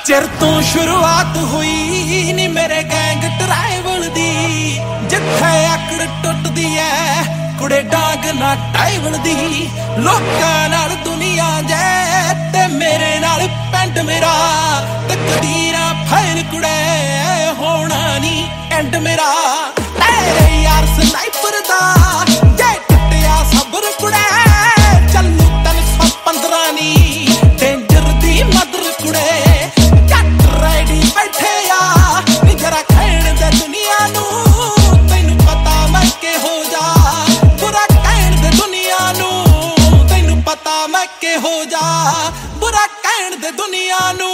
चिर तो शुरुआत हुई नी मेरे गैंग ट्राइबल दी, जिथे अकड़ टुटदी है कुड़े डांग ना टाइबल दी। लोकां नाल दुनिया जे ते मेरे नाल पिंड मेरा, तकदीरां फैल कुड़े होना नी एंड मेरा। तेरे यार स्नाइपर दा जे टुटिया सबर कुड़े, चलू 315 नी डेंजर दी मदर कुड़े। हो जा बुरा कहण दे दुनिया नू,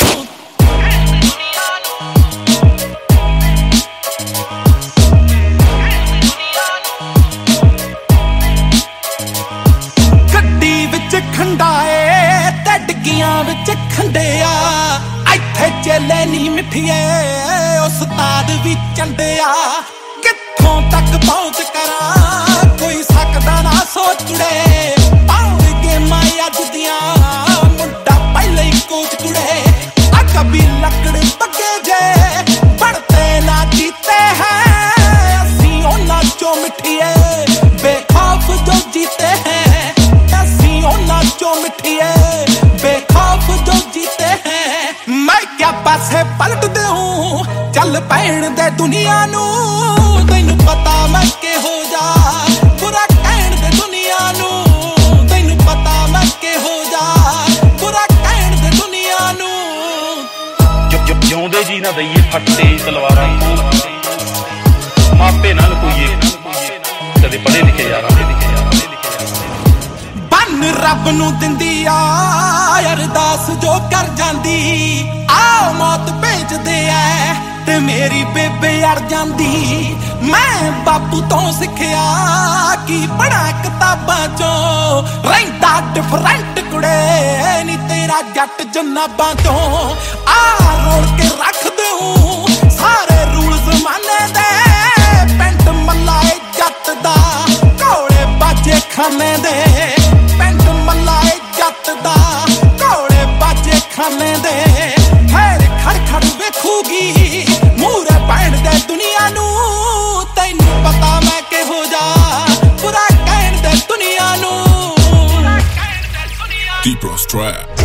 गड्डी विच खंडाए ते डिग्गियां विच खंडिया। इत्थे चेले नी मिठिए उस्ताद भी चंडिया। कित्थों तक पहुंच करा कोई सकदा ना सोचड़े, मुंडा पहले ही कोच कुड़े। कभी लकड़ पके जे बढ़ते ना जीते हैं, असी ओना चो मिठिए बेखौफ जो जीते हैं। असी ओना चो मिठिए बेखौफ जो जीते हैं। मैं क्या पासे पलट दे हूँ चल पैण दे दुनिया नू, तैनू पता मैं के हो जा बुरा कहण दे दुनिया नू। ਜਿਉਂਦੇ ਜੀ ਨਾ ਦਈਏ ਫੱਟੇ ਤਲਵਾਰਾਂ, ਮਾਪੇ ਨਾਲ ਕੋਈਏ ਕਦੇ ਪੜ੍ਹੇ ਲਿਖੇ ਯਾਰਾਂ ਦੇ ਬੰਨ ਰੱਬ ਨੂੰ ਦਿੰਦੀ ਆ ਅਰਦਾਸ ਜੋ ਕਰ ਜਾਂਦੀ। ਆ ਮੌਤ ਭੇਜਦੇ ਐ ਤੇ ਮੇਰੀ ਬੇਬੇ ਅੜ ਜਾਂਦੀ। ਮੈਂ ਬਾਪੂ ਤੋਂ ਸਿੱਖਿਆ ਕੀ ਪੜ੍ਹਾਂ ਕਿਤਾਬਾਂ ਚੋਂ, ਰਹਿੰਦਾ ਡਿਫਰੈਂਟ ਕੁੜੇ ਨੀ ਤੇਰਾ ਜੱਟ ਜਨਾਬਾਂ ਚੋਂ। ਆ ਰੋੜ ਕੇ ਰੱਖ ਦਿਉ ਸਾਰੇ ਰੂਲ ਜ਼ਮਾਨੇ ਦੇ, ਪਿੰਡ ਮੱਲਾਏ ਜੱਟ ਦਾ ਘੋੜੇ ਬਾਜੇ ਖਾਨੇ ਦੇ। ਪਿੰਡ ਮੱਲਾਏ ਜੱਟ ਦਾ ਘੋੜੇ ਬਾਜੇ ਖਾਨੇ ਦੇ। ਫੇਰ ਖੜ ਖੜ ਵੇਖੂਗੀ ਮੂਹਰੇ ਪੈਣ ਦੇ ਦੁਨੀਆ ਨੂੰ, ਤੈਨੂੰ ਪਤਾ ਮੈਂ ਕਿਹੋ ਜਾ ਬੁਰਾ ਕਹਿਣ ਦੇ ਦੁਨੀਆ ਨੂੰ। Deep Ross Trap